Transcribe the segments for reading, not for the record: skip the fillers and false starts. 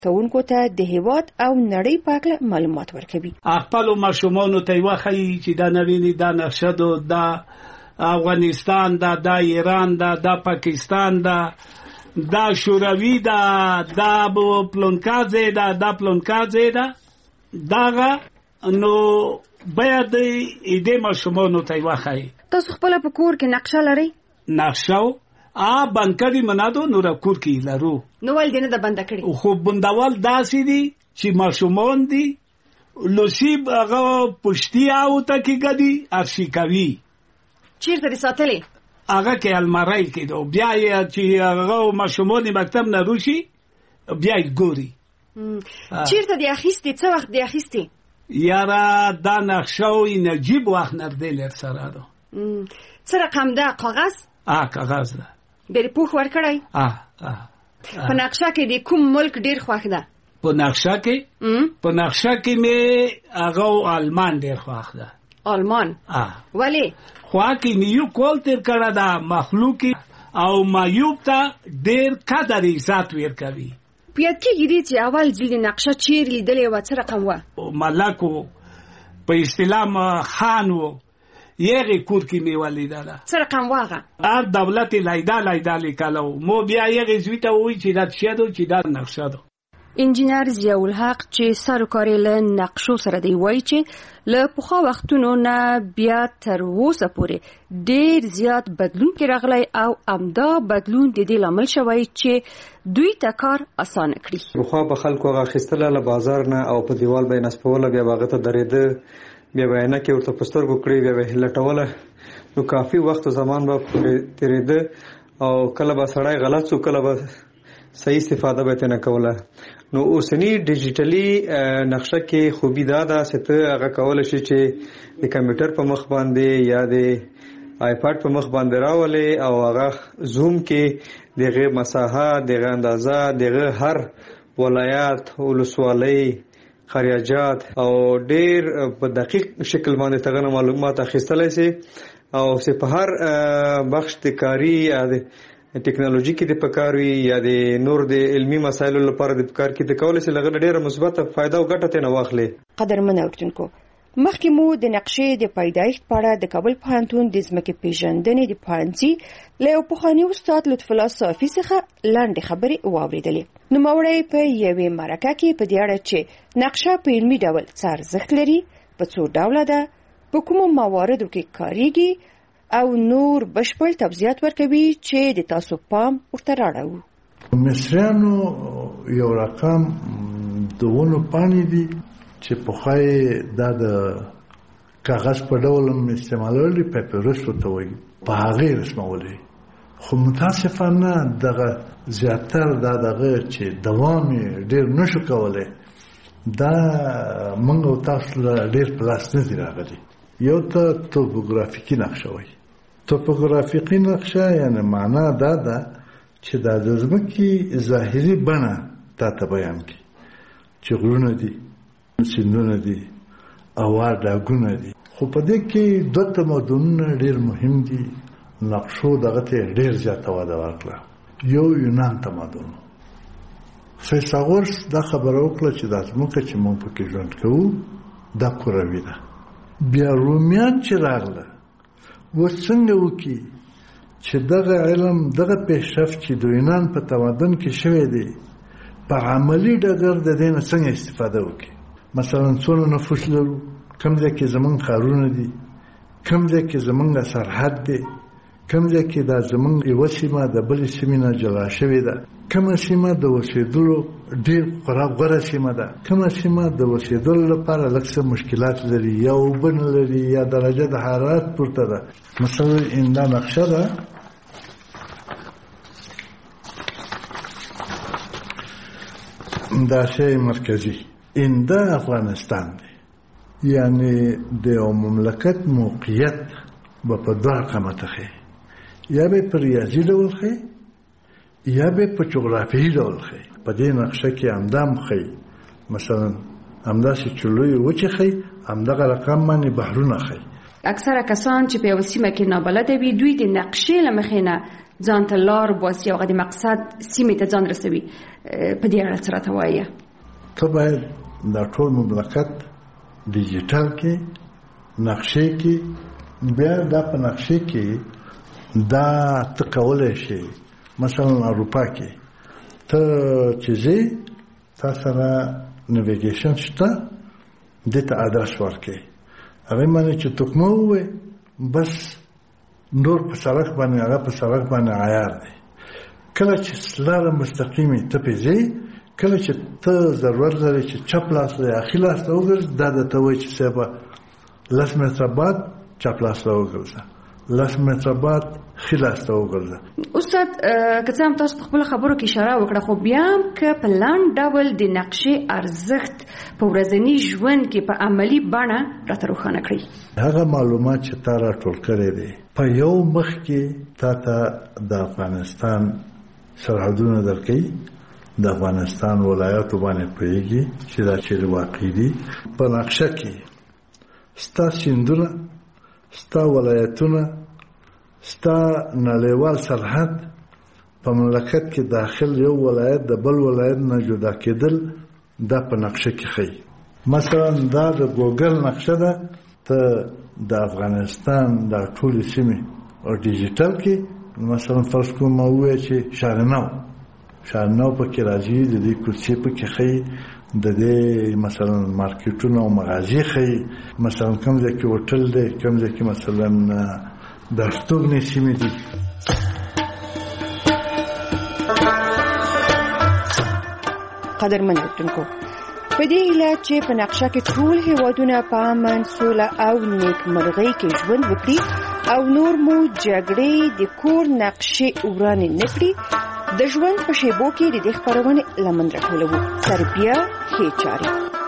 کوونکو ته د هیواد او نړۍ په اړه معلومات ورکوي. خپل ماشومانو ته وښایي چې دا نویني دا نقشه ده، دا افغانستان ده، دا ایران ده، دا پاکستان ده، دا شوروي ده، دا پلونکازه ده، دا پلونکازه ده. داغه نو باید دې ماشومانو ته وښایي. تاسو خپل په کور کې نقشه لرئ؟ نقشه بندکړی منادو نو را کور کې لرو. نو ول دې نه د بند کړی؟ خو بندول داسې دي چې ماشومان دي لوسیب هغه پشتي او ته کې ګدي ارشي کوي. چیرته دې ساتلې؟ هغه کې الماری کې دو بیا یې چې هغه ماشومان مکتب نه روشي بیا یې ګوري. چیرته دې اخیستې؟ څه وخت دې اخیستې؟ یاره دا نقشه او نجیب وخت نردل لر سره ده. څه رقم ده؟ کاغذ؟ کاغذ ده. ډېر پوښ ورکړی؟ په نقشه کې د کوم ملک ډېر خوښ ده؟ په نقشه کې مې هغه آلمان ډېر خوښ ده. آلمان؟ ولی؟ خوا کې نیو کول تیر کړه دا مخلوقي او معیوب ته ډېر قدر عزت ورکوي. پیاد کېږي دي چې اول جلد نقشه چیر لیدلې و څه رقم و؟ ملکو په اصطلاح خان و یغه کور کې می ولیدله. څه رقم واغه؟ هر دولت لایدا لیکلو. مو بیا یغه زویته وی چې دا څه چې دا نقشه ده. انجینر ضیاء الحق چې سرکاري له نقشو سره دی وایي چې له پخوا وختونو نه بیا تر اوسه پورې ډېر زیات بدلون کې راغلی او امدا بدلون د دې لامل شوی چې دوی ته کار اسانه کړي. پخوا به خلکو هغه اخیستله له بازار نه او په دیوال به یې نصبوله، بیا به هغه ته درېده، بیا به عینکې ورته په سترګو کړې، بیا به یې لټوله. نو کافي وخت و زمان به تېرېده او کله به سړی غلط شو، کله به صحیح استفاده به ترې نه کوله. نو اوسنی ډیجیټلي نقشه کې خوبي دا ده چې ته هغه کولی شي چې د کمپیوټر په مخ باندې یا د آیپاډ په مخ باندې راولې او هغه زوم کې دغه مساحه، دغه اندازه، دغه هر ولایت، ولسوالۍ، خریاجات او ډېر په دقیق شکل باندې تغنه معلومات اخیستلی شي او چې په هر بخش د کاري یا د ټیکنالوژي کې د پکاروي یا د نور د علمي مسایلو لپاره د پکار کې د کولای شي لغه ډېره مثبته فائدہ او ګټه تنه واخلي. قدرمن اورېدونکو، مخکې مو د نقشې د پیدایښت په اړه د کابل پوهنتون د ځمکې پیژندنې د پوهنځي له پخواني استاد لطف الله صافي څخه لاندې خبرې واورېدلې. نوموړی په یوې مرکه کې په دې اړه چې نقشه په علمي ډول څه ارزښت لري، په څو ډوله ده، په کومو مواردو کې کاریږي او نور بشپړ توضیحات ورکوي چې د تاسو پام ورته راړو. مصریانو یو رقم دونه پانی دي چې په خای د کاغذ په ډول استعمالول پیپرس ورته وایي، په هغه رسمولې. خو متاسفانه دغه زیاتر دغه چې دوام ډیر نشو کولای، دا موږ او تاسو ډیر پلاس نه دی راغلی. یو ته توپوګرافیکي نقشه وایي. توپوګرافیکي نقشه یعنی معنا دا ده چې د ځمکې ظاهري بڼه تاسو بیان کړي چې غرونه دي، سیندونه دي، اوار ډاګونه دي. خو په دې کې دوه تمدنونه ډیر مهم دي. نقشو دغه ته ډیر زیاته وده ورکړه. یو یونان تمدن. فیثاغورس دا خبره وکړه چې د ځمکې چې موږ پکې ژوند کوو دا کروي ده. بیا رومیان چې راغله و څنګه وکي چې دغه علم دغه پیشرفت چې د یونان په تمدن کې شوی دی په عملی ډګر د دې نه څنګه استفاده وکي. مثلا څونه نفوس لرو، کوم ځای کې زمونږ ښارونه دي، کوم ځای کې زمونږ سرحد دی، کوم ځای کې دا زمونږ یوه سیمه د بلې سیمې نه جلا شوې ده، کومه سیمه د اوسېدلو ډېر غوره سیمه ده، کومه سیمه د اوسېدلو لپاره لږ څه مشکلات لري، یا اوبه نه لري، یا درجه د حرارت پورته ده. مثلا این دا نقشه ده، دا شی مرکزی، این دا افغانستان دی. یعنی د یو مملکت موقعیت به په دوه رقمه تخی، یا به په ریاضي ډول خی یا به په جغرافیایي ډول خی. په دې نقشه کې همدام خی، مثلا همداسې چې لوی وچې خی، همدغه رقم باندې بحرونه خی. اکثره کسان چې په یوه سیمه کې نابلده وي دوی د نقشې له مخې نه ځان ته لار باسي او د مقصد سیمې ته ځان رسوي په دې اړه څه راته وایه؟ ته باید دا ټول مملکت ډیجیټل کې نقشې کې بیا دا په نقشې کې دا ته کولی شي مثلا اروپا کې ته چې ځې تا سره نیویګیشن شته دې ته ادرس ورکړي هغې باندې چې تکمه ووایي بس نور په سړک باندې هغه په سړک باندې عیار دی کله چې لاره مستقیمې ته پې ځې کله چې ته ضرورت لري چې چپ لاس له اخي لاس ته وګرځې دا درته وایي چې صاحبه 10 متره بعد چپ لاس ته وګرځه 10 متره بعد ښي لاس ته وګرځه. استاد که څه هم تاسو په خپلو خبرو کې اشاره وکړه خو بیا هم که په لنډ ډول د نقشې ارزښت په ورځني ژوند کې په عملي بڼه راته روښانه کړئ. هغه معلومات چې تا راټول کړی دی په یو مخ کې تا ته د افغانستان سرحدونه درکوي د افغانستان ولایاتو باندې پوهېږي چې دا چیرې واقع دي په نقشه کې ستا سیندونه ستا ولایتونه ستا نړیوال سرحد په مملکت کې داخل یو ولایت د بل ولایت نه جدا کېدل دا په نقشه کې ښیي. مثلا دا د ګوګل نقشه ده ته د افغانستان د ټولې سیمې او ډیجیټل کې مثلا فرض کوم ما ووایه چې شارنو پکې راځي د دې کوڅې پکې ښیي د دې مثلا مارکیټونه او مغازې ښیي مثلا کوم ځای کې هوټل دی کوم ځای کې مثلا د استوګنې سیمې دي. قدرمن اورېدونکو په دې هیله چې په نقشه کې ټول هیوادونه په امن سوله او نیکمرغۍ کې ژوند وکړي او نور مو جګړې د کور نقشې ورانې نه کړي د ژوند په شیبو کې د دې خپرونې لمن راټولوو. تربیه ښې چارې.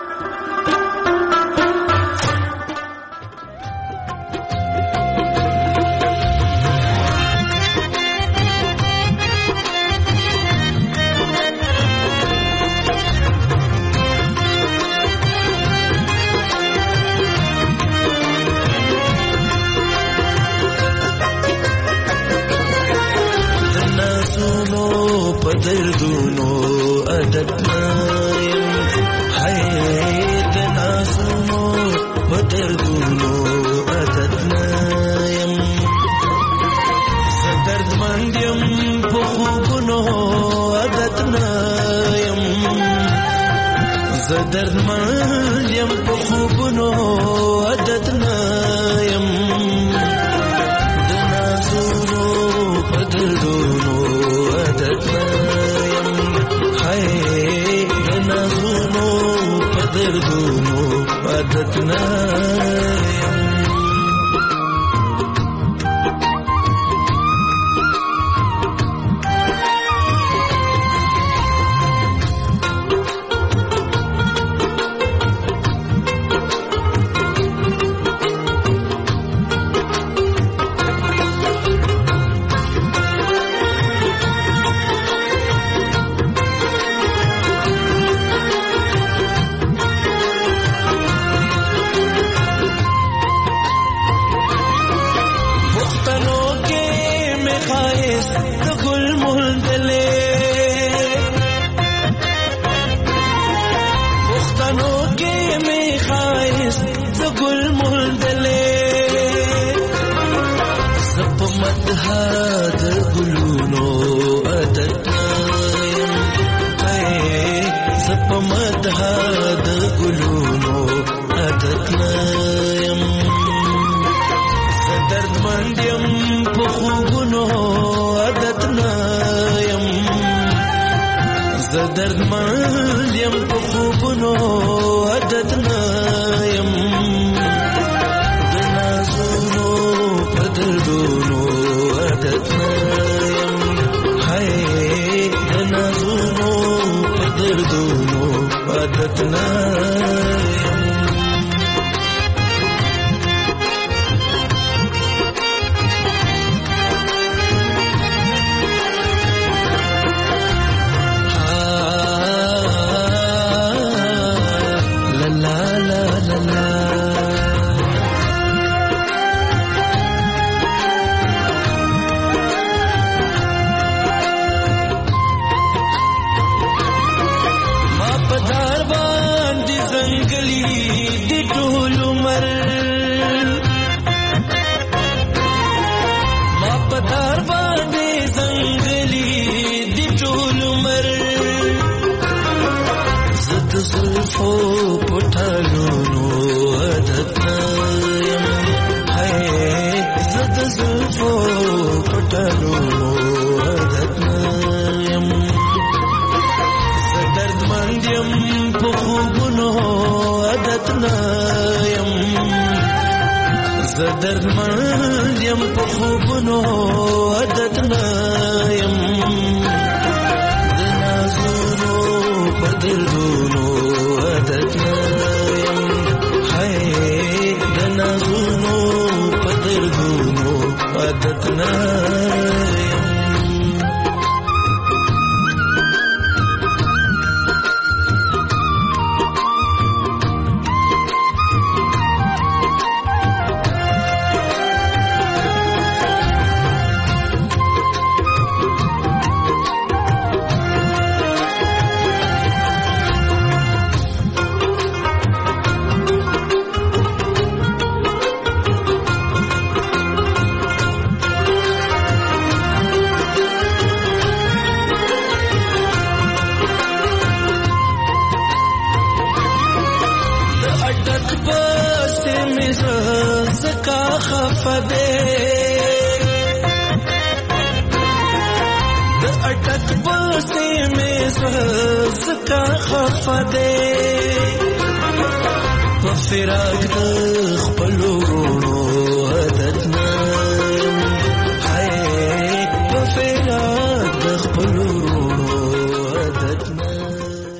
دردونو عددنایم حید ناسونو بدردونو عددنایم زدردمندیم پخوبونو عددنایم زدردمندیم پخوبونو عددنایم دناسونو بدردونو عددنایم نازونو پدردونو عددنایم. دردمندیم په خوبونو عددنایم د نازونو په دردونو عددنایم د نازونو په دردونو عددنایم. پتار باندې زنګلي د ټول عمر ما پتار باندې زنګلي د ټول عمر زد زلفو پټالونو عادت یم زد زلفو پټالونو عادت یم زدرد مندیم په خوبونو عادت یم زدرد مندیم په خوبونو عادت یم د نازونو په دردونو عادت یم د نازونو په دردونو عادت یم فراق د خپل ورو